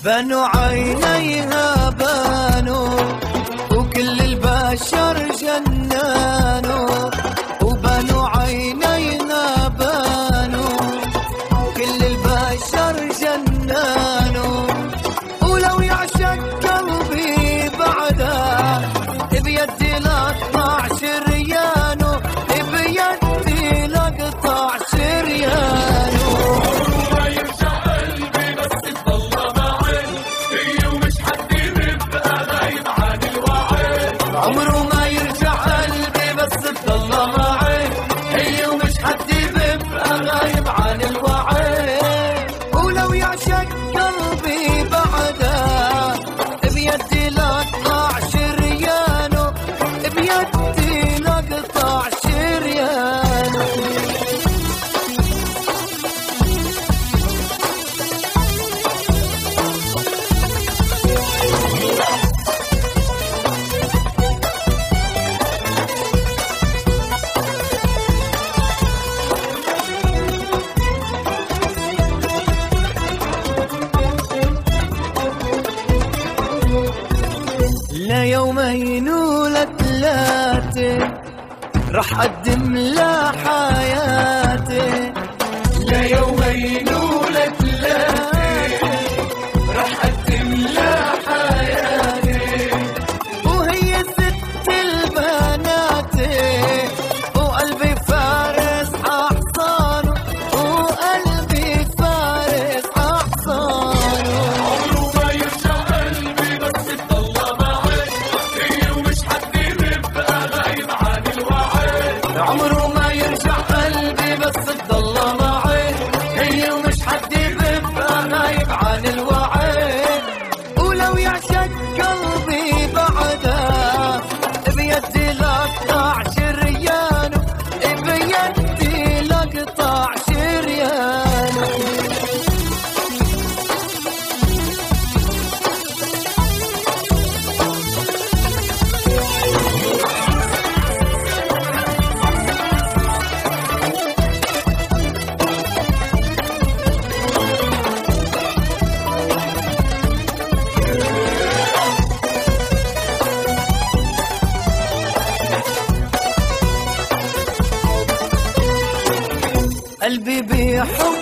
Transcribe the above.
بنو عينيها بانوا وكل البشر جنانوا، وبنو عينيها بانوا وكل البشر جنانوا. ولو يعشق قلبي بعده بيدي لقطع شريانه، بيدي لقطع شريانه. عمره ما يرجع قلبي بس تضل معي، هي ومش حد بيبقى غايب عن الوعي. ولو يعشق قلبي بعده بيدي لقطع شريانه، بيدي لقطع شريانه. لا يومين ولا ثلاثة رح أقدم لا حياتي، لا يومين ولا ثلاثة رح أقدم لا حياتي. وهي ست البنات وقلبي فارس أحصانه، وقلبي فارس أحصانه. عمره ما يرجع قلبي بس تضل معي، هي ومش حد بيبقى غايب عن الوعي. عمره ما يرجع قلبي بس تضل معي، هي ومش حد بيبقى غايب عن الوعي. ولو يعشق قلبي بعده بيدي لقطع شريانه، بيدي لقطع شريانه. قلبي بحب